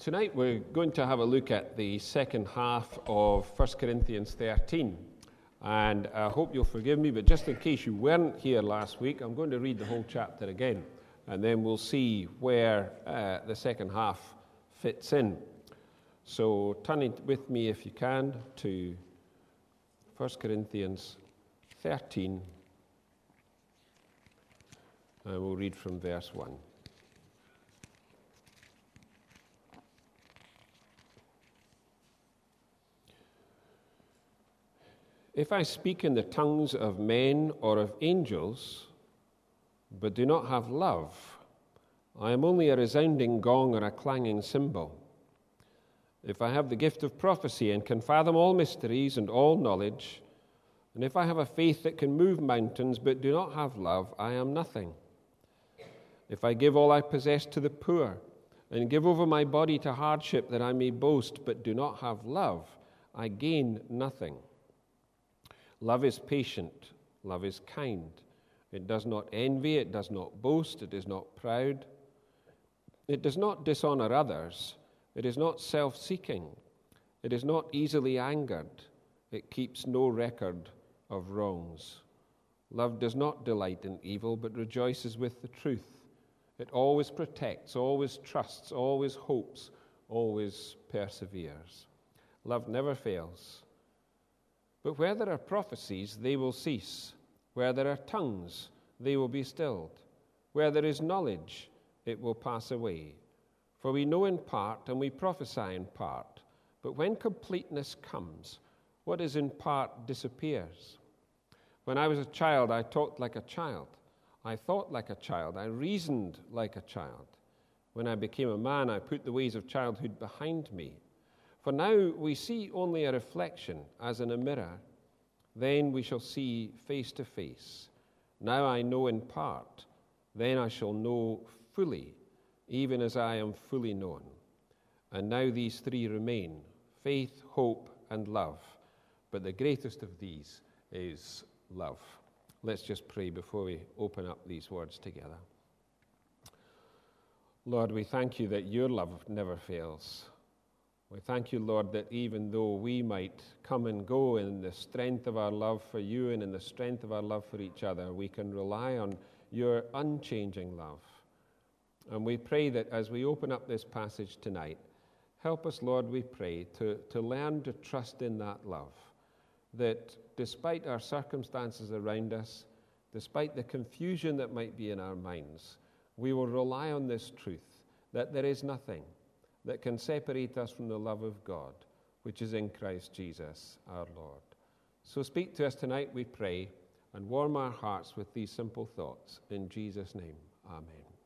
Tonight we're going to have a look at the second half of 1 Corinthians 13. And I hope you'll forgive me, but just in case you weren't here last week, I'm going to read the whole chapter again. And then we'll see where the second half fits in. So turn it with me, if you can, to 1 Corinthians 13. And we'll read from verse 1. If I speak in the tongues of men or of angels, but do not have love, I am only a resounding gong or a clanging cymbal. If I have the gift of prophecy and can fathom all mysteries and all knowledge, and if I have a faith that can move mountains but do not have love, I am nothing. If I give all I possess to the poor and give over my body to hardship that I may boast but do not have love, I gain nothing. Love is patient, love is kind. It does not envy, it does not boast, it is not proud. It does not dishonor others, it is not self-seeking, it is not easily angered, it keeps no record of wrongs. Love does not delight in evil, but rejoices with the truth. It always protects, always trusts, always hopes, always perseveres. Love never fails. But where there are prophecies, they will cease. Where there are tongues, they will be stilled. Where there is knowledge, it will pass away. For we know in part, and we prophesy in part. But when completeness comes, what is in part disappears. When I was a child, I talked like a child. I thought like a child. I reasoned like a child. When I became a man, I put the ways of childhood behind me. For now we see only a reflection, as in a mirror. Then we shall see face to face. Now I know in part. Then I shall know fully, even as I am fully known. And now these three remain: faith, hope, and love. But the greatest of these is love. Let's just pray before we open up these words together. Lord, we thank you that your love never fails. We thank you, Lord, that even though we might come and go in the strength of our love for you and in the strength of our love for each other, we can rely on your unchanging love. And we pray that as we open up this passage tonight, help us, Lord, we pray, to learn to trust in that love, that despite our circumstances around us, despite the confusion that might be in our minds, we will rely on this truth, that there is nothing that can separate us from the love of God, which is in Christ Jesus our Lord. So speak to us tonight, we pray, and warm our hearts with these simple thoughts. In Jesus' name, amen.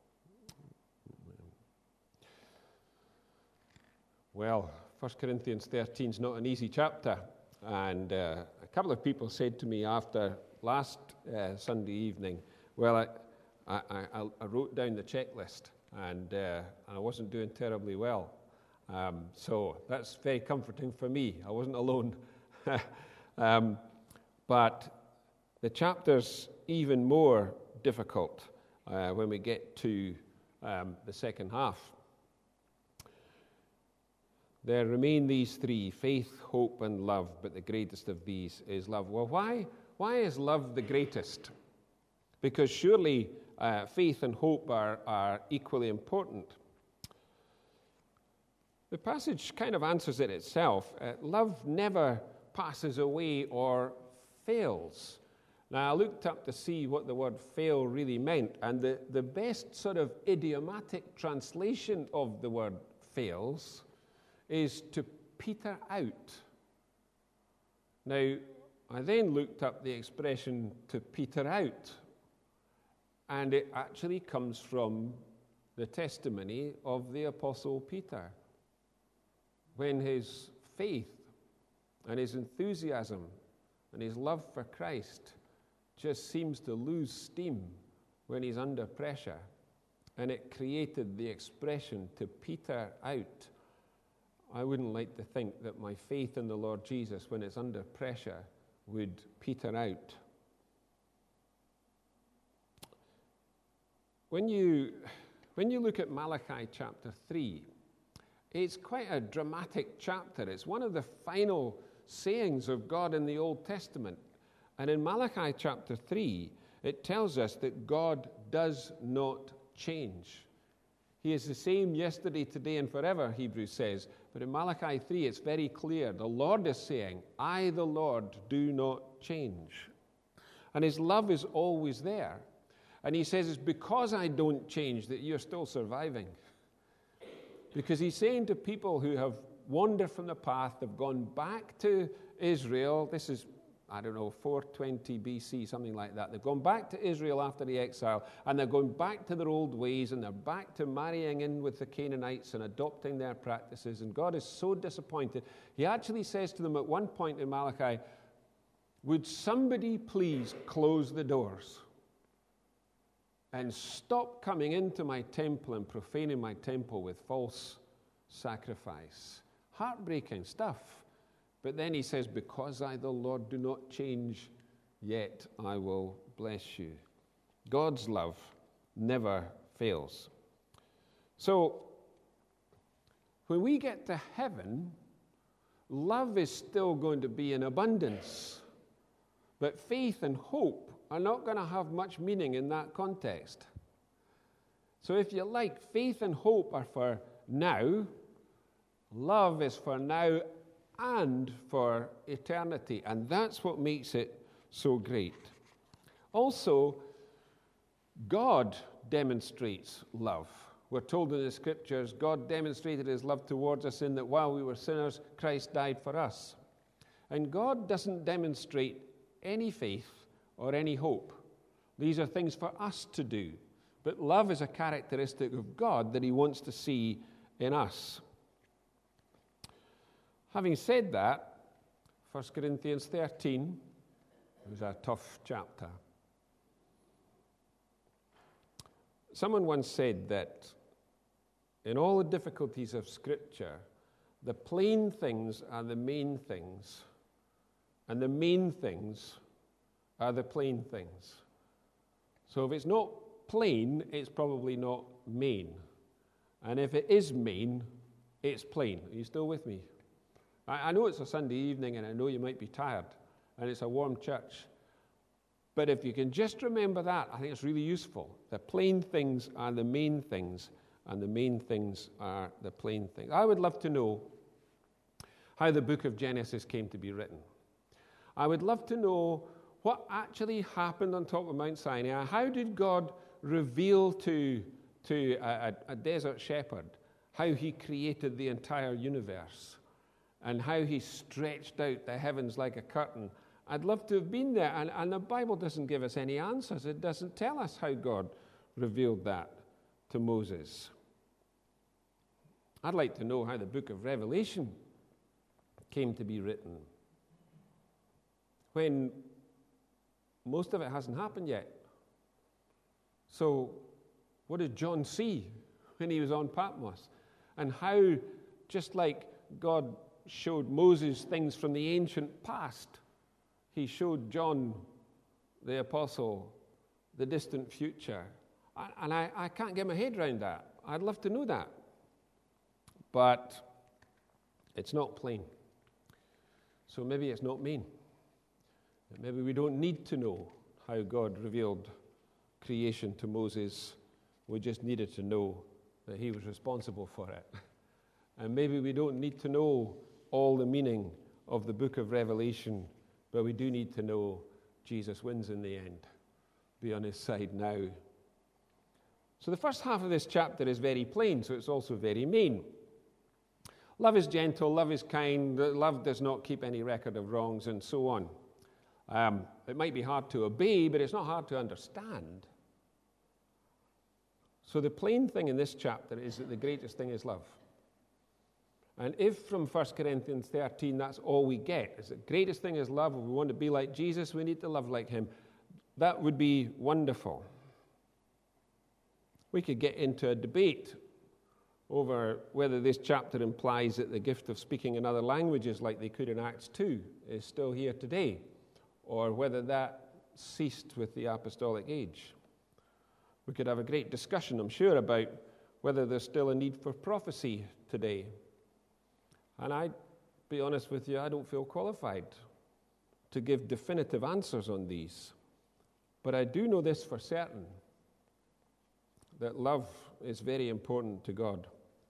Well, 1 Corinthians 13 is not an easy chapter, and a couple of people said to me after last Sunday evening, well, I wrote down the checklist, and I wasn't doing terribly well. So that's very comforting for me. I wasn't alone. But the chapter's even more difficult when we get to the second half. There remain these three: faith, hope, and love, but the greatest of these is love. Well, why is love the greatest? Because surely faith and hope are equally important. The passage kind of answers it itself. Love never passes away or fails. Now, I looked up to see what the word fail really meant, and the best sort of idiomatic translation of the word fails is to peter out. Now, I then looked up the expression to peter out, and it actually comes from the testimony of the Apostle Peter, when his faith and his enthusiasm and his love for Christ just seems to lose steam when he's under pressure. And it created the expression to peter out. I wouldn't like to think that my faith in the Lord Jesus, when it's under pressure, would peter out. When you look at Malachi chapter 3, It's quite a dramatic chapter. It's one of the final sayings of God in the Old Testament. And in Malachi chapter 3, it tells us that God does not change. He is the same yesterday, today, and forever, Hebrews says. But in Malachi 3, it's very clear. The Lord is saying, I, the Lord, do not change. And his love is always there. And he says, it's because I don't change that you're still surviving. Because he's saying to people who have wandered from the path, have gone back to Israel, this is, 420 BC, something like that. They've gone back to Israel after the exile, and they're going back to their old ways, and they're back to marrying in with the Canaanites and adopting their practices, and God is so disappointed. He actually says to them at one point in Malachi, would somebody please close the doors and stop coming into my temple and profaning my temple with false sacrifice? Heartbreaking stuff. But then he says, because I, the Lord, do not change, yet I will bless you. God's love never fails. So, when we get to heaven, love is still going to be in abundance. But faith and hope are not going to have much meaning in that context. So if you like, faith and hope are for now. Love is for now and for eternity. And that's what makes it so great. Also, God demonstrates love. We're told in the Scriptures, God demonstrated his love towards us in that while we were sinners, Christ died for us. And God doesn't demonstrate any faith or any hope. These are things for us to do. But love is a characteristic of God that he wants to see in us. Having said that, 1 Corinthians 13 was a tough chapter. Someone once said that in all the difficulties of Scripture, the plain things are the main things, and the main things are the plain things. So if it's not plain, it's probably not main. And if it is main, it's plain. Are you still with me? I know it's a Sunday evening, and I know you might be tired, and it's a warm church. But if you can just remember that, I think it's really useful. The plain things are the main things, and the main things are the plain things. I would love to know how the book of Genesis came to be written. I would love to know what actually happened on top of Mount Sinai. How did God reveal to a desert shepherd how he created the entire universe and how he stretched out the heavens like a curtain? I'd love to have been there, and the Bible doesn't give us any answers. It doesn't tell us how God revealed that to Moses. I'd like to know how the book of Revelation came to be written, when most of it hasn't happened yet. So, what did John see when he was on Patmos? And how, just like God showed Moses things from the ancient past, he showed John, the apostle, the distant future. And I can't get my head around that. I'd love to know that. But it's not plain. So maybe it's not main. Maybe we don't need to know how God revealed creation to Moses. We just needed to know that he was responsible for it. And maybe we don't need to know all the meaning of the book of Revelation, but we do need to know Jesus wins in the end. Be on his side now. So the first half of this chapter is very plain, so it's also very main. Love is gentle, love is kind, love does not keep any record of wrongs, and so on. It might be hard to obey, but it's not hard to understand. So the plain thing in this chapter is that the greatest thing is love. And if from 1 Corinthians 13 that's all we get, is the greatest thing is love, if we want to be like Jesus, we need to love like him, that would be wonderful. We could get into a debate over whether this chapter implies that the gift of speaking in other languages, like they could in Acts 2, is still here today, or whether that ceased with the apostolic age. We could have a great discussion, I'm sure, about whether there's still a need for prophecy today. And I'd be honest with you, I don't feel qualified to give definitive answers on these. But I do know this for certain, that love is very important to God.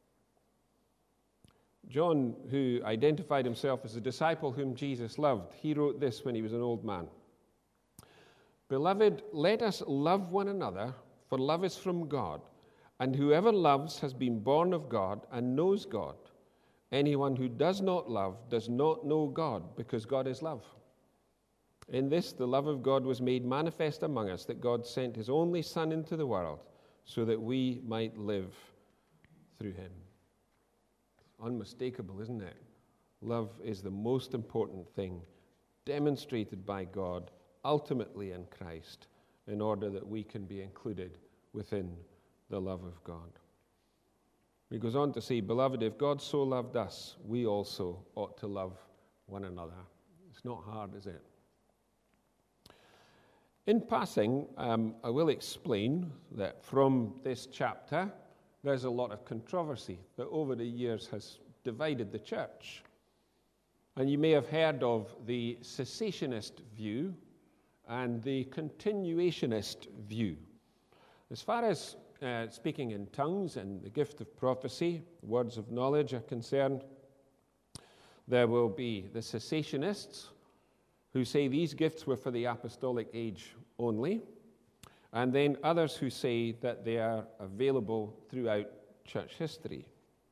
John, who identified himself as a disciple whom Jesus loved, he wrote this when he was an old man. Beloved, let us love one another, for love is from God, and whoever loves has been born of God and knows God. Anyone who does not love does not know God, because God is love. In this, the love of God was made manifest among us, that God sent his only Son into the world so that we might live through him. Unmistakable, isn't it? Love is the most important thing demonstrated by God, ultimately in Christ, in order that we can be included within the love of God. He goes on to say, Beloved, if God so loved us, we also ought to love one another. It's not hard, is it? In passing, I will explain that from this chapter, there's a lot of controversy that over the years has divided the church. And you may have heard of the cessationist view and the continuationist view. As far as speaking in tongues and the gift of prophecy, words of knowledge are concerned, there will be the cessationists who say these gifts were for the apostolic age only, and then others who say that they are available throughout church history.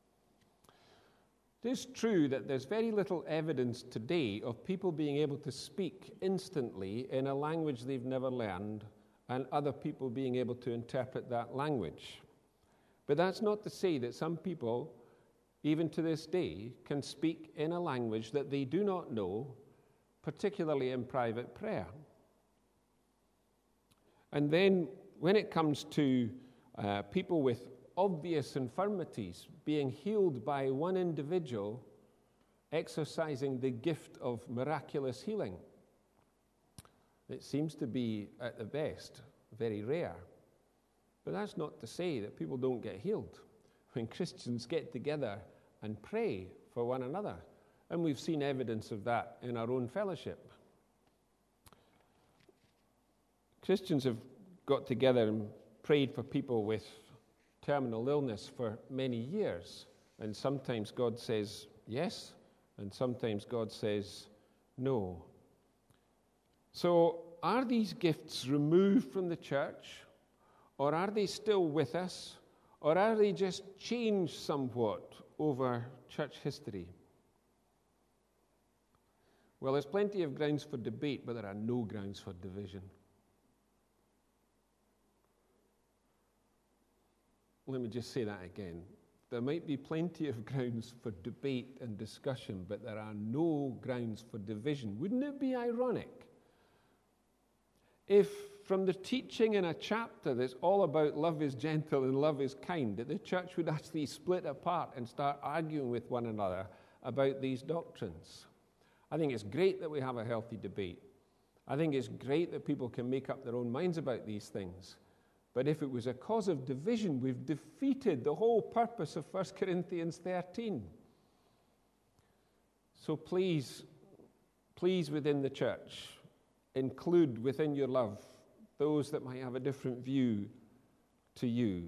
It is true that there's very little evidence today of people being able to speak instantly in a language they've never learned and other people being able to interpret that language. But that's not to say that some people, even to this day, can speak in a language that they do not know, particularly in private prayer. And then when it comes to people with obvious infirmities being healed by one individual exercising the gift of miraculous healing, it seems to be, at the best, very rare. But that's not to say that people don't get healed when Christians get together and pray for one another. And we've seen evidence of that in our own fellowship. Christians have got together and prayed for people with terminal illness for many years. And sometimes God says yes, and sometimes God says no. So are these gifts removed from the church, or are they still with us, or are they just changed somewhat over church history? Well, there's plenty of grounds for debate, but there are no grounds for division. Let me just say that again. There might be plenty of grounds for debate and discussion, but there are no grounds for division. Wouldn't it be ironic if from the teaching in a chapter that's all about love is gentle and love is kind, that the church would actually split apart and start arguing with one another about these doctrines? I think it's great that we have a healthy debate. I think it's great that people can make up their own minds about these things. But if it was a cause of division, we've defeated the whole purpose of 1 Corinthians 13. So please within the church, include within your love those that might have a different view to you.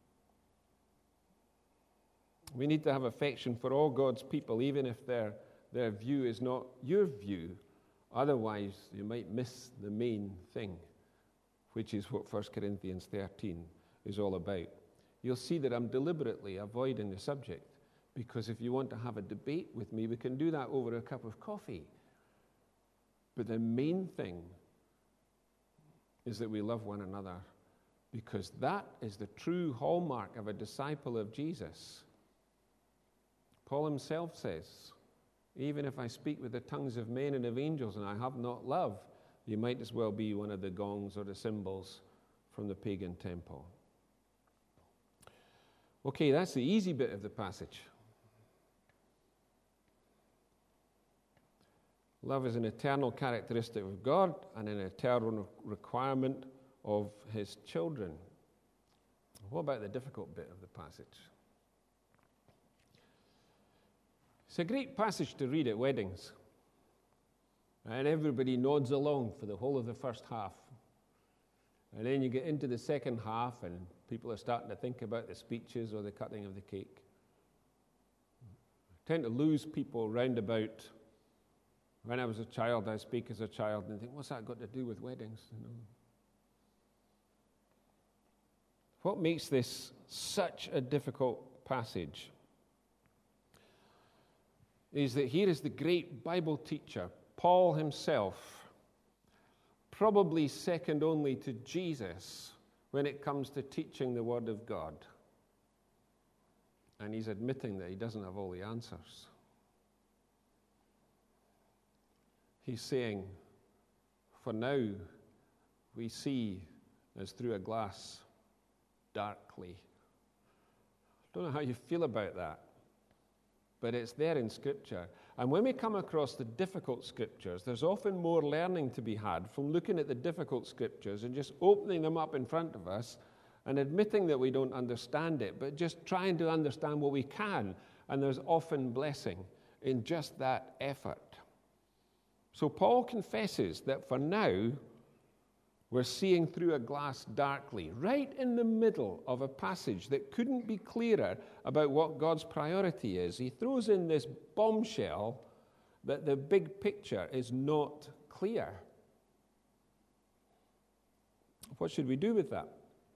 We need to have affection for all God's people, even if their view is not your view. Otherwise, you might miss the main thing, which is what 1 Corinthians 13 is all about. You'll see that I'm deliberately avoiding the subject, because if you want to have a debate with me, we can do that over a cup of coffee. But the main thing is that we love one another, because that is the true hallmark of a disciple of Jesus. Paul himself says, even if I speak with the tongues of men and of angels and I have not love, you might as well be one of the gongs or the cymbals from the pagan temple. Okay, that's the easy bit of the passage. Love is an eternal characteristic of God and an eternal requirement of his children. What about the difficult bit of the passage? It's a great passage to read at weddings. And everybody nods along for the whole of the first half. And then you get into the second half, and people are starting to think about the speeches or the cutting of the cake. I tend to lose people round about. When I was a child, I speak as a child, and think, what's that got to do with weddings? What makes this such a difficult passage is that here is the great Bible teacher, Paul himself, probably second only to Jesus when it comes to teaching the Word of God. And he's admitting that he doesn't have all the answers. He's saying, for now, we see as through a glass darkly. I don't know how you feel about that, but it's there in Scripture. And when we come across the difficult Scriptures, there's often more learning to be had from looking at the difficult Scriptures and just opening them up in front of us and admitting that we don't understand it, but just trying to understand what we can. And there's often blessing in just that effort. So Paul confesses that for now, we're seeing through a glass darkly, right in the middle of a passage that couldn't be clearer about what God's priority is. He throws in this bombshell that the big picture is not clear. What should we do with that?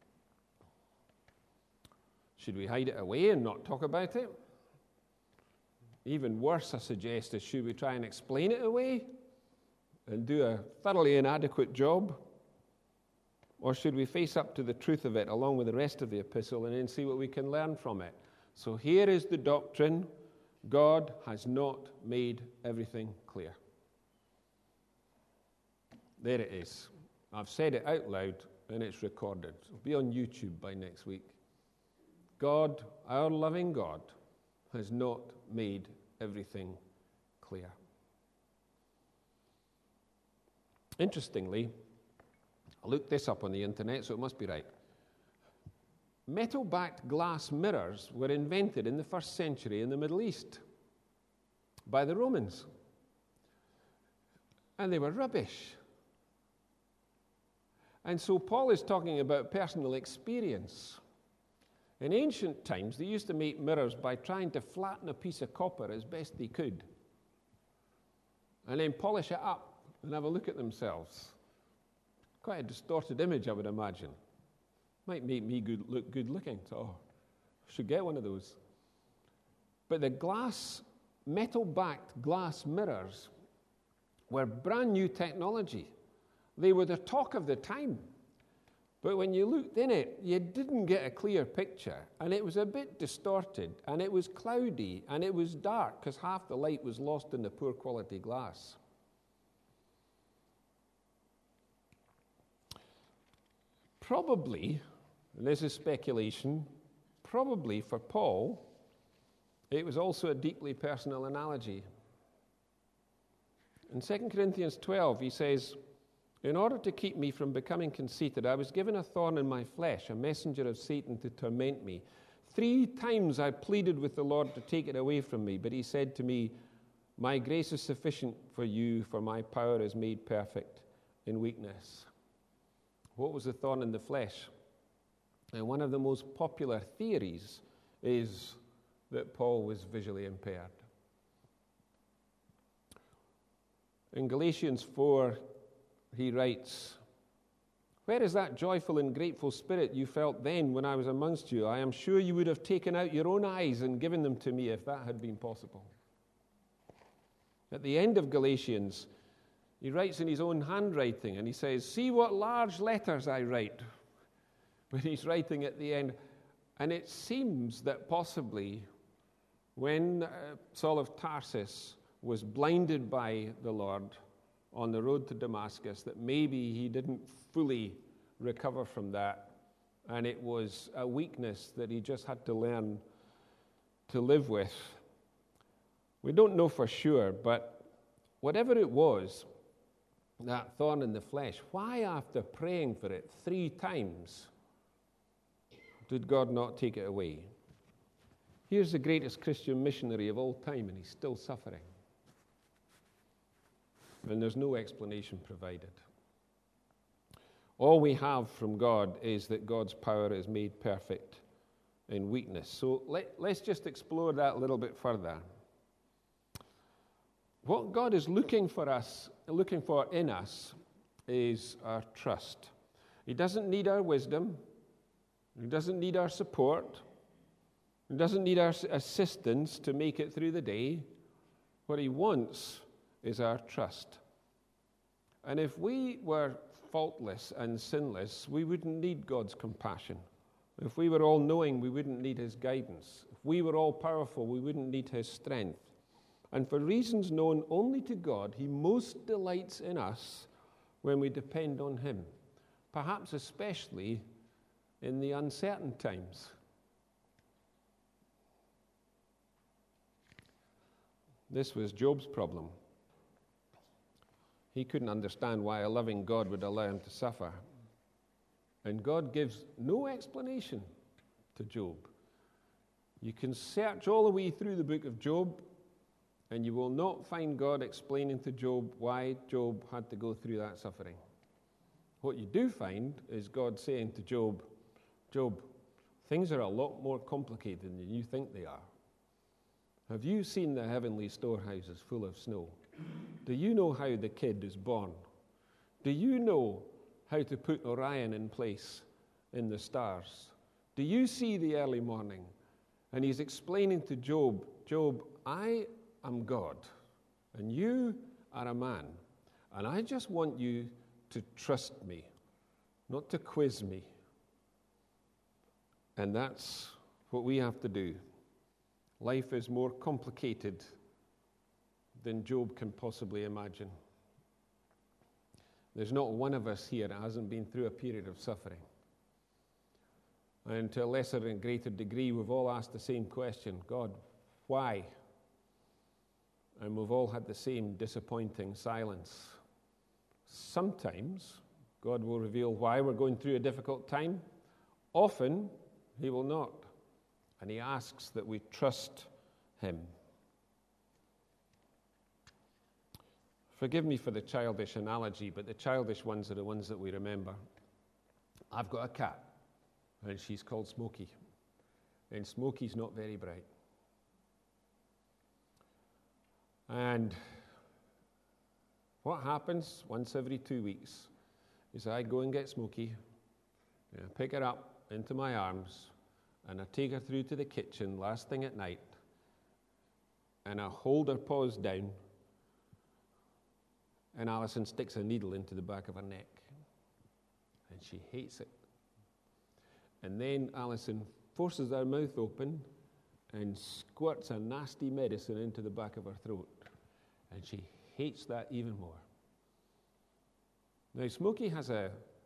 Should we hide it away and not talk about it? Even worse, I suggest, is should we try and explain it away and do a thoroughly inadequate job? Or should we face up to the truth of it along with the rest of the epistle and then see what we can learn from it? So here is the doctrine. God has not made everything clear. There it is. I've said it out loud and it's recorded. It'll be on YouTube by next week. God, our loving God, has not made everything clear. Interestingly, I looked this up on the internet, so it must be right. Metal-backed glass mirrors were invented in the 1st century in the Middle East by the Romans. And they were rubbish. And so Paul is talking about personal experience. In ancient times, they used to make mirrors by trying to flatten a piece of copper as best they could, and then polish it up and have a look at themselves. Quite a distorted image, I would imagine. Might make me look good looking, so I should get one of those. But the metal-backed glass mirrors were brand new technology. They were the talk of the time. But when you looked in it, you didn't get a clear picture, and it was a bit distorted, and it was cloudy, and it was dark, because half the light was lost in the poor quality glass. Probably, and this is speculation, probably for Paul, it was also a deeply personal analogy. In 2 Corinthians 12, he says, in order to keep me from becoming conceited, I was given a thorn in my flesh, a messenger of Satan to torment me. 3 times I pleaded with the Lord to take it away from me, but he said to me, my grace is sufficient for you, for my power is made perfect in weakness. What was the thorn in the flesh? And one of the most popular theories is that Paul was visually impaired. In Galatians 4, he writes, where is that joyful and grateful spirit you felt then when I was amongst you? I am sure you would have taken out your own eyes and given them to me if that had been possible. At the end of Galatians, he writes in his own handwriting, and he says, see what large letters I write. When he's writing at the end. And it seems that possibly when Saul of Tarsus was blinded by the Lord on the road to Damascus, that maybe he didn't fully recover from that, and it was a weakness that he just had to learn to live with. We don't know for sure, but whatever it was, that thorn in the flesh, why after praying for it 3 times did God not take it away? Here's the greatest Christian missionary of all time, and he's still suffering. And there's no explanation provided. All we have from God is that God's power is made perfect in weakness. So let's just explore that a little bit further. What God is looking for in us is our trust. He doesn't need our wisdom. He doesn't need our support. He doesn't need our assistance to make it through the day. What he wants is our trust. And if we were faultless and sinless, we wouldn't need God's compassion. If we were all-knowing, we wouldn't need his guidance. If we were all-powerful, we wouldn't need his strength. And for reasons known only to God, he most delights in us when we depend on him, perhaps especially in the uncertain times. This was Job's problem. He couldn't understand why a loving God would allow him to suffer. And God gives no explanation to Job. You can search all the way through the book of Job, and you will not find God explaining to Job why Job had to go through that suffering. What you do find is God saying to Job, Job, things are a lot more complicated than you think they are. Have you seen the heavenly storehouses full of snow? Do you know how the kid is born? Do you know how to put Orion in place in the stars? Do you see the early morning? And he's explaining to Job, Job, I am God, and you are a man, and I just want you to trust me, not to quiz me. And that's what we have to do. Life is more complicated than Job can possibly imagine. There's not one of us here that hasn't been through a period of suffering. And to a lesser and greater degree, we've all asked the same question, God, why? And we've all had the same disappointing silence. Sometimes God will reveal why we're going through a difficult time. Often, he will not. And he asks that we trust him. Forgive me for the childish analogy, but the childish ones are the ones that we remember. I've got a cat, and she's called Smokey. And Smokey's not very bright. And what happens once every 2 weeks is I go and get Smokey, and I pick her up into my arms, and I take her through to the kitchen last thing at night, and I hold her paws down, and Alison sticks a needle into the back of her neck, and she hates it. And then Alison forces her mouth open and squirts a nasty medicine into the back of her throat, and she hates that even more. Now, Smokey has a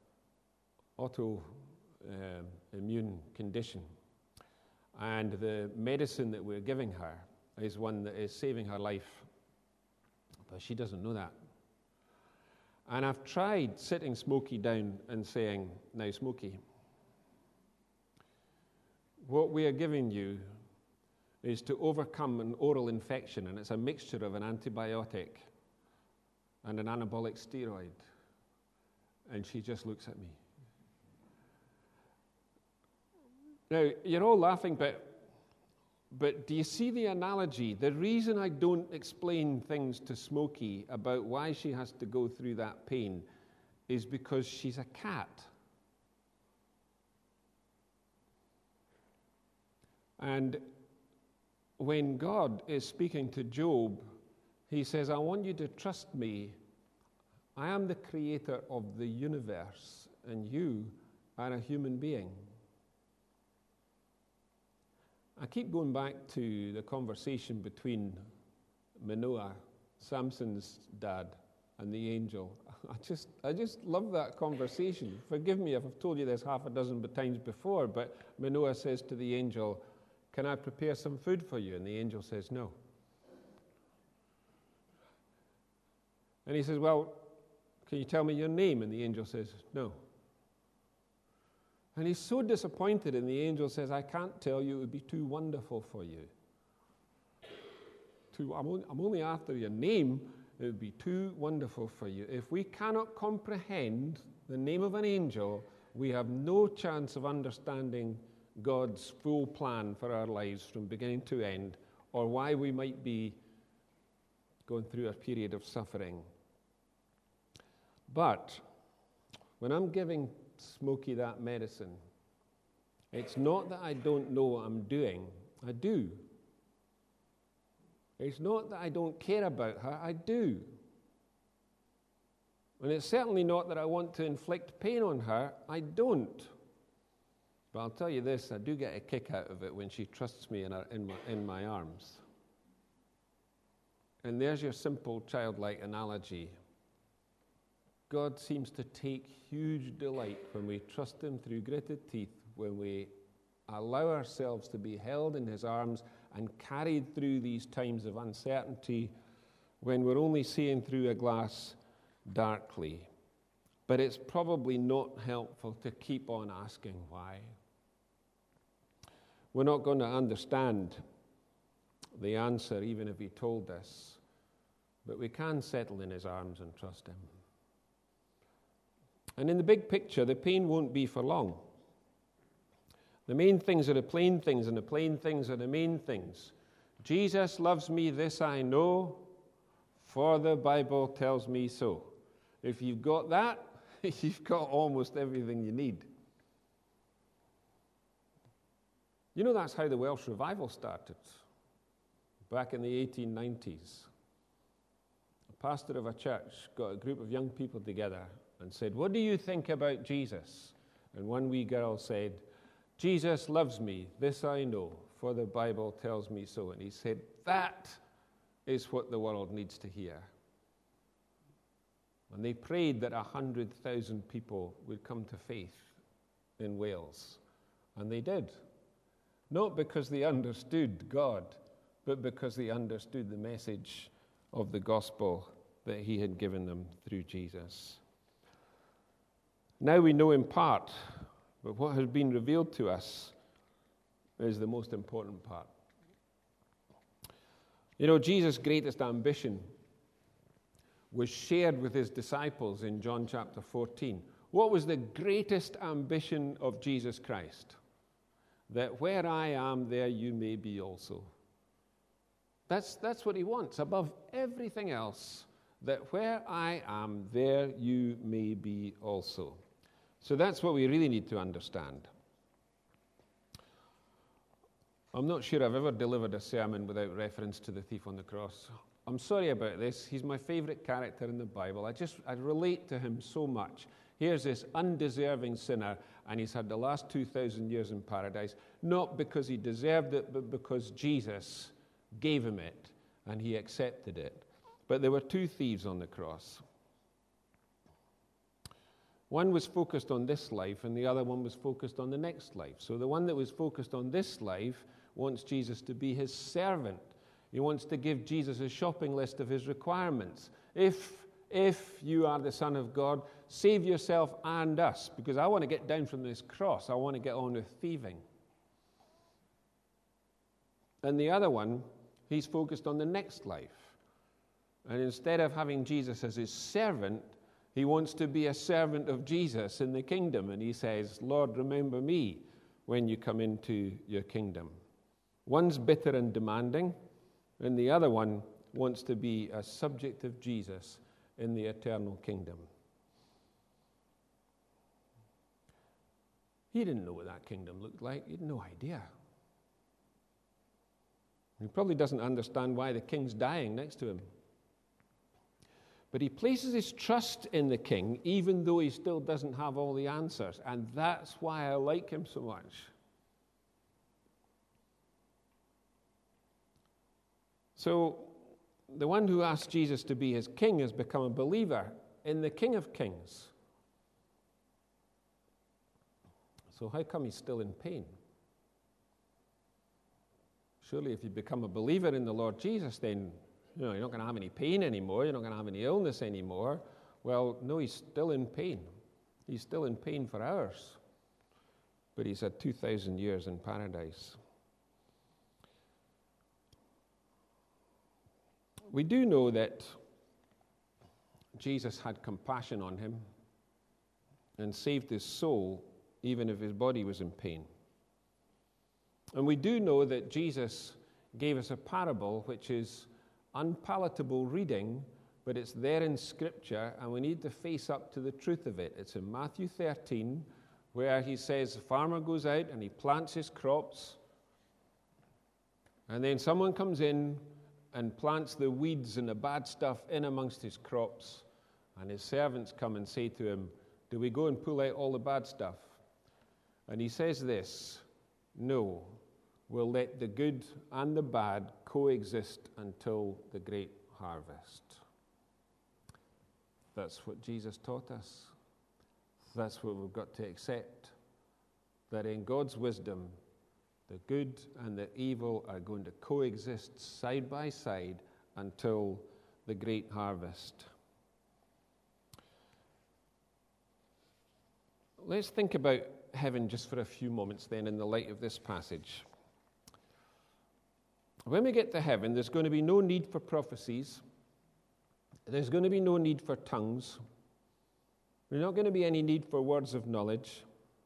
autoimmune condition, and the medicine that we're giving her is one that is saving her life, but she doesn't know that. And I've tried sitting Smokey down and saying, now, Smokey, what we are giving you is to overcome an oral infection, and it's a mixture of an antibiotic and an anabolic steroid. And she just looks at me. Now, you're all laughing, but do you see the analogy? The reason I don't explain things to Smokey about why she has to go through that pain is because she's a cat. And when God is speaking to Job, he says, I want you to trust me. I am the creator of the universe, and you are a human being. I keep going back to the conversation between Manoah, Samson's dad, and the angel. I just love that conversation. Forgive me if I've told you this half a dozen times before, but Manoah says to the angel, can I prepare some food for you? And the angel says, no. And he says, well, can you tell me your name? And the angel says, no. And he's so disappointed, and the angel says, I can't tell you, it would be too wonderful for you. I'm only after your name, it would be too wonderful for you. If we cannot comprehend the name of an angel, we have no chance of understanding God's full plan for our lives from beginning to end, or why we might be going through a period of suffering. But when I'm giving Smokey that medicine, it's not that I don't know what I'm doing. I do. It's not that I don't care about her. I do. And it's certainly not that I want to inflict pain on her. I don't. But I'll tell you this, I do get a kick out of it when she trusts me in my arms. And there's your simple childlike analogy. God seems to take huge delight when we trust him through gritted teeth, when we allow ourselves to be held in his arms and carried through these times of uncertainty, when we're only seeing through a glass darkly. But it's probably not helpful to keep on asking why. We're not going to understand the answer even if he told us, but we can settle in his arms and trust him. And in the big picture, the pain won't be for long. The main things are the plain things, and the plain things are the main things. Jesus loves me, this I know, for the Bible tells me so. If you've got that, you've got almost everything you need. You know, that's how the Welsh revival started, back in the 1890s. A pastor of a church got a group of young people together and said, what do you think about Jesus? And one wee girl said, Jesus loves me, this I know, for the Bible tells me so. And he said, that is what the world needs to hear. And they prayed that 100,000 people would come to faith in Wales. And they did. Not because they understood God, but because they understood the message of the gospel that he had given them through Jesus. Now we know in part, but what has been revealed to us is the most important part. You know, Jesus' greatest ambition was shared with his disciples in John chapter 14. What was the greatest ambition of Jesus Christ? That where I am, there you may be also. That's what he wants above everything else. That where I am, there you may be also. So that's what we really need to understand. I'm not sure I've ever delivered a sermon without reference to the thief on the cross. I'm sorry about this. He's my favorite character in the Bible. I relate to him so much. Here's this undeserving sinner, and he's had the last 2,000 years in paradise, not because he deserved it, but because Jesus gave him it, and he accepted it. But there were two thieves on the cross. One was focused on this life, and the other one was focused on the next life. So the one that was focused on this life wants Jesus to be his servant. He wants to give Jesus a shopping list of his requirements. If you are the Son of God, save yourself and us, because I want to get down from this cross. I want to get on with thieving. And the other one, he's focused on the next life. And instead of having Jesus as his servant, he wants to be a servant of Jesus in the kingdom. And he says, Lord, remember me when you come into your kingdom. One's bitter and demanding, and the other one wants to be a subject of Jesus in the eternal kingdom. He didn't know what that kingdom looked like. He had no idea. He probably doesn't understand why the king's dying next to him. But he places his trust in the king, even though he still doesn't have all the answers. And that's why I like him so much. So, the one who asked Jesus to be his king has become a believer in the King of Kings. So how come he's still in pain? Surely if you become a believer in the Lord Jesus, then you're not going to have any pain anymore. You're not going to have any illness anymore. Well, no, he's still in pain. He's still in pain for hours. but he's had 2,000 years in paradise. We do know that Jesus had compassion on him and saved his soul, even if his body was in pain. And we do know that Jesus gave us a parable which is unpalatable reading, but it's there in Scripture, and we need to face up to the truth of it. It's in Matthew 13, where he says the farmer goes out and he plants his crops, and then someone comes in and plants the weeds and the bad stuff in amongst his crops, and his servants come and say to him, "Do we go and pull out all the bad stuff?" And he says this, "No, we'll let the good and the bad coexist until the great harvest." That's what Jesus taught us. That's what we've got to accept, that in God's wisdom, the good and the evil are going to coexist side by side until the great harvest. Let's think about heaven just for a few moments then in the light of this passage. When we get to heaven, there's going to be no need for prophecies. There's going to be no need for tongues. There's not going to be any need for words of knowledge.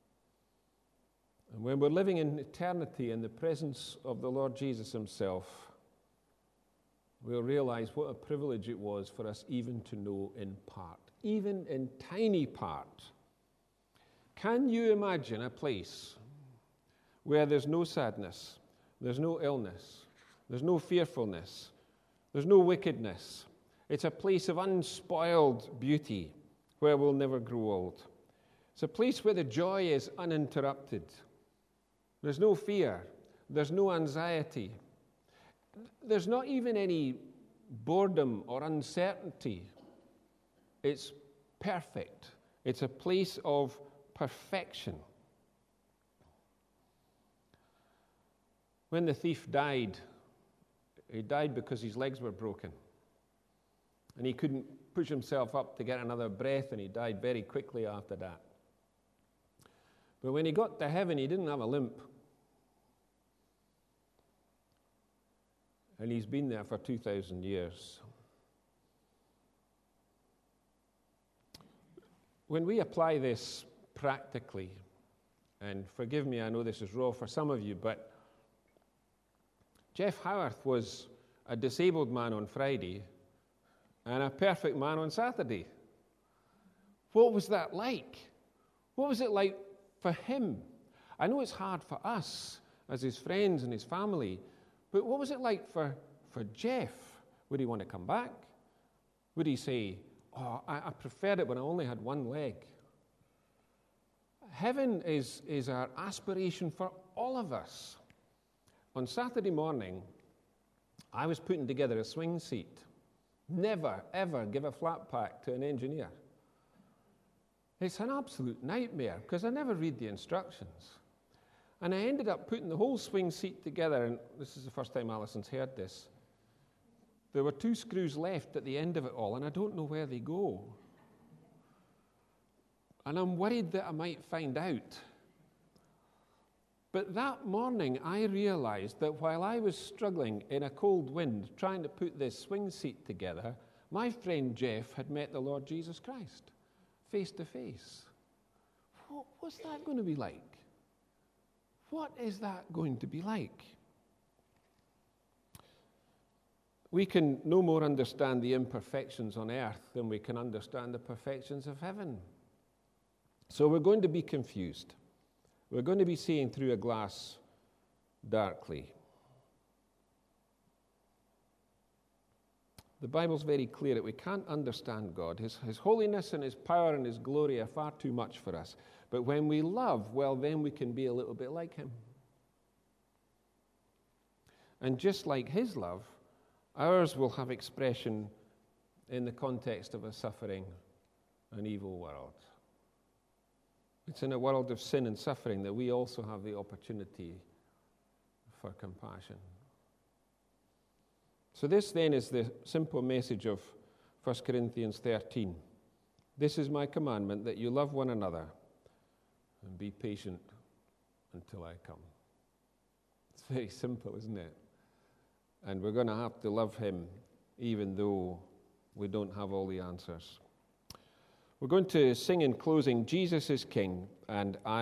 And when we're living in eternity in the presence of the Lord Jesus himself, we'll realize what a privilege it was for us even to know in part, even in tiny part. Can you imagine a place where there's no sadness, there's no illness, there's no fearfulness, there's no wickedness? It's a place of unspoiled beauty where we'll never grow old. It's a place where the joy is uninterrupted. There's no fear. There's no anxiety. There's not even any boredom or uncertainty. It's perfect. It's a place of perfection. When the thief died, he died because his legs were broken. And he couldn't push himself up to get another breath, and he died very quickly after that. But when he got to heaven, he didn't have a limp. And he's been there for 2,000 years. When we apply this practically, and forgive me, I know this is raw for some of you, but Jeff Howarth was a disabled man on Friday and a perfect man on Saturday. What was that like? What was it like for him? I know it's hard for us as his friends and his family, but what was it like for Jeff? Would he want to come back? Would he say, "Oh, I preferred it when I only had one leg"? Heaven is our aspiration for all of us. On Saturday morning, I was putting together a swing seat. Never, ever give a flat pack to an engineer. It's an absolute nightmare because I never read the instructions. And I ended up putting the whole swing seat together, and this is the first time Alison's heard this. There were 2 screws left at the end of it all, and I don't know where they go. And I'm worried that I might find out. But that morning, I realized that while I was struggling in a cold wind trying to put this swing seat together, my friend Jeff had met the Lord Jesus Christ face to face. What's that going to be like? What is that going to be like? We can no more understand the imperfections on earth than we can understand the perfections of heaven. So we're going to be confused. We're going to be seeing through a glass darkly. The Bible's very clear that we can't understand God. His holiness and his power and his glory are far too much for us. But when we love, well, then we can be a little bit like him. And just like his love, ours will have expression in the context of a suffering and evil world. It's in a world of sin and suffering that we also have the opportunity for compassion. So this then is the simple message of 1 Corinthians 13. This is my commandment, that you love one another and be patient until I come. It's very simple, isn't it? And we're going to have to love him even though we don't have all the answers. We're going to sing in closing, Jesus is King, and I